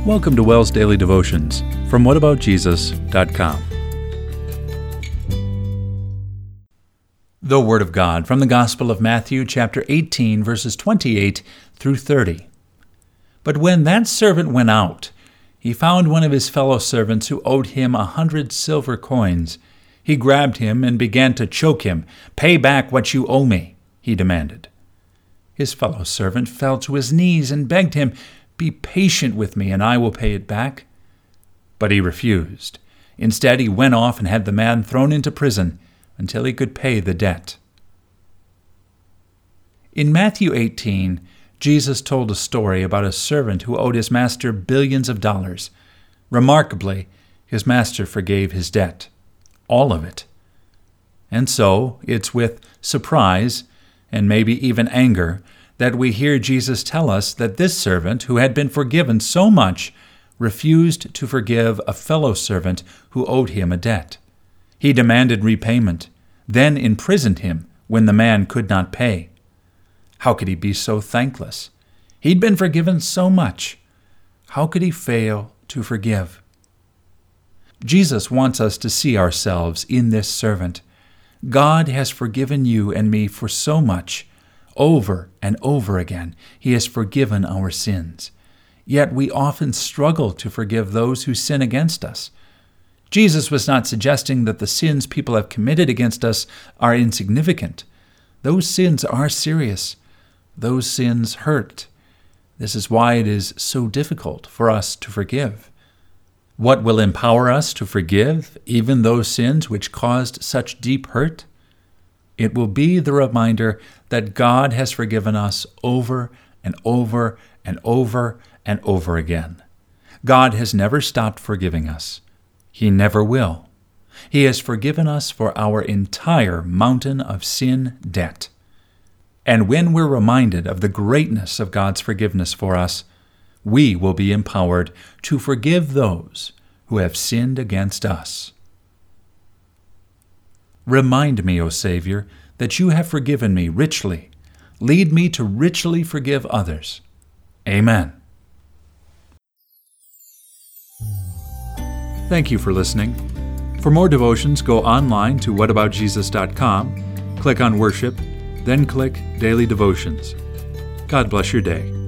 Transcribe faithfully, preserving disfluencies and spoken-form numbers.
Welcome to WELS Daily Devotions from what about jesus dot com. The Word of God from the Gospel of Matthew, chapter eighteen, verses twenty-eight through thirty. But when that servant went out, he found one of his fellow servants who owed him a hundred silver coins. He grabbed him and began to choke him. "Pay back what you owe me," he demanded. His fellow servant fell to his knees and begged him, "Be patient with me, and I will pay it back." But he refused. Instead, he went off and had the man thrown into prison until he could pay the debt. In Matthew eighteen, Jesus told a story about a servant who owed his master billions of dollars. Remarkably, his master forgave his debt, all of it. And so, it's with surprise, and maybe even anger, that we hear Jesus tell us that this servant, who had been forgiven so much, refused to forgive a fellow servant who owed him a debt. He demanded repayment, then imprisoned him when the man could not pay. How could he be so thankless? He'd been forgiven so much. How could he fail to forgive? Jesus wants us to see ourselves in this servant. God has forgiven you and me for so much. Over and over again, He has forgiven our sins. Yet we often struggle to forgive those who sin against us. Jesus was not suggesting that the sins people have committed against us are insignificant. Those sins are serious. Those sins hurt. This is why it is so difficult for us to forgive. What will empower us to forgive even those sins which caused such deep hurt? It will be the reminder that God has forgiven us over and over and over and over again. God has never stopped forgiving us. He never will. He has forgiven us for our entire mountain of sin debt. And when we're reminded of the greatness of God's forgiveness for us, we will be empowered to forgive those who have sinned against us. Remind me, O Savior, that you have forgiven me richly. Lead me to richly forgive others. Amen. Thank you for listening. For more devotions, go online to what about jesus dot com, click on Worship, then click Daily Devotions. God bless your day.